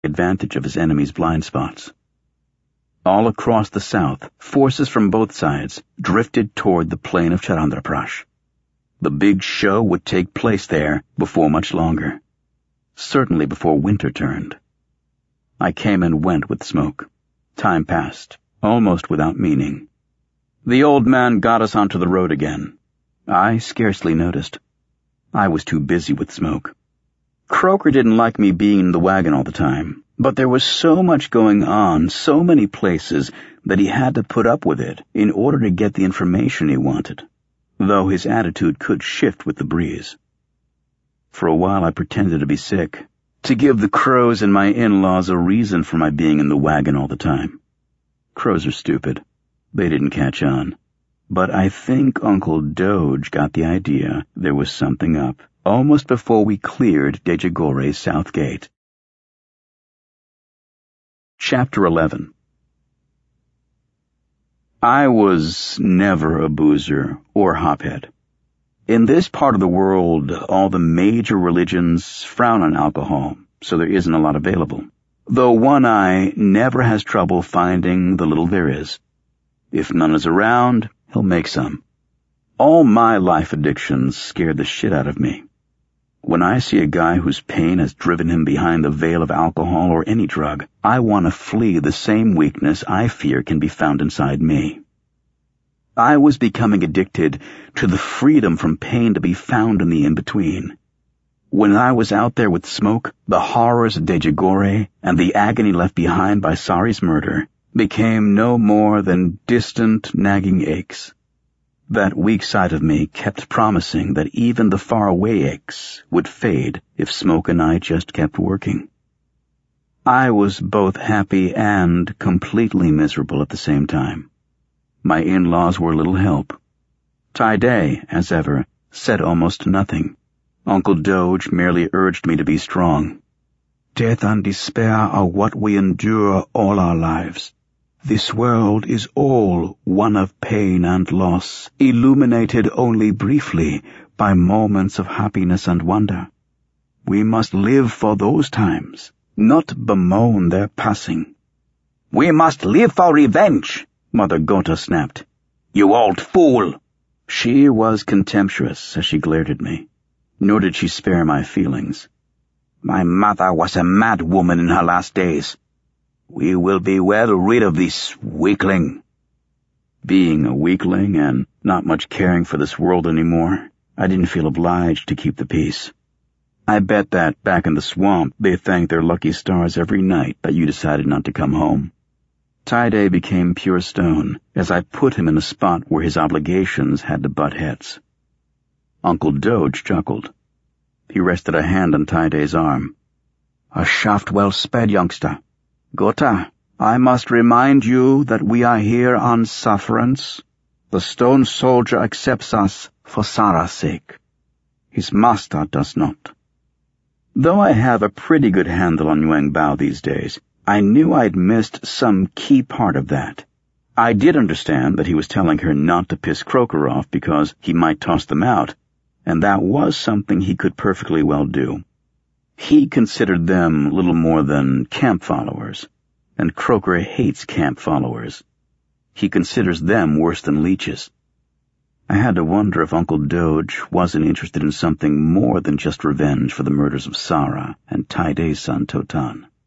advantage of his enemy's blind spots. All across the south, forces from both sides drifted toward the plain of Chandraprash. The big show would take place there before much longer, certainly before winter turned. I came and went with Smoke. Time passed, almost without meaning. The old man got us onto the road again. I scarcely noticed. I was too busy with Smoke. Croker didn't like me being in the wagon all the time, but there was so much going on, so many places, that he had to put up with it in order to get the information he wanted, though his attitude could shift with the breeze. For a while I pretended to be sick, to give the Crows and my in-laws a reason for my being in the wagon all the time. Crows are stupid. They didn't catch on. But I think Uncle Doge got the idea there was something up, almost before we cleared Dejagore's south gate. Chapter 11. I was never a boozer or hophead. In this part of the world, all the major religions frown on alcohol, so there isn't a lot available, though One Eye never has trouble finding the little there is. If none is around, he'll make some. All my life addictions scared the shit out of me. When I see a guy whose pain has driven him behind the veil of alcohol or any drug, I want to flee the same weakness I fear can be found inside me. I was becoming addicted to the freedom from pain to be found in the in-between. When I was out there with Smoke, the horrors of Dejagore and the agony left behind by Sari's murder became no more than distant, nagging aches. That weak side of me kept promising that even the faraway aches would fade if Smoke and I just kept working. I was both happy and completely miserable at the same time. My in-laws were little help. Ty-Day, as ever, said almost nothing. Uncle Doge merely urged me to be strong. Death and despair are what we endure all our lives. This world is all one of pain and loss, illuminated only briefly by moments of happiness and wonder. We must live for those times, not bemoan their passing. "We must live for revenge," Mother Gota snapped. "You old fool!" She was contemptuous as she glared at me, nor did she spare my feelings. "My mother was a mad woman in her last days. We will be well rid of this weakling." Being a weakling and not much caring for this world anymore, I didn't feel obliged to keep the peace. I bet that back in the swamp they thanked their lucky stars every night that you decided not to come home. Ty-Day became pure stone as I put him in a spot where his obligations had to butt heads. Uncle Doge chuckled. He rested a hand on Ty-Day's arm. "A shaft well sped, youngster. Gota, I must remind you that we are here on sufferance. The stone soldier accepts us for Sara's sake. His master does not." Though I have a pretty good handle on Yueng Bao these days, I knew I'd missed some key part of that. I did understand that he was telling her not to piss Croker off because he might toss them out, and that was something he could perfectly well do. He considered them little more than camp followers, and Croker hates camp followers. He considers them worse than leeches. I had to wonder if Uncle Doge wasn't interested in something more than just revenge for the murders of Sara and Ty-Day's son Totan.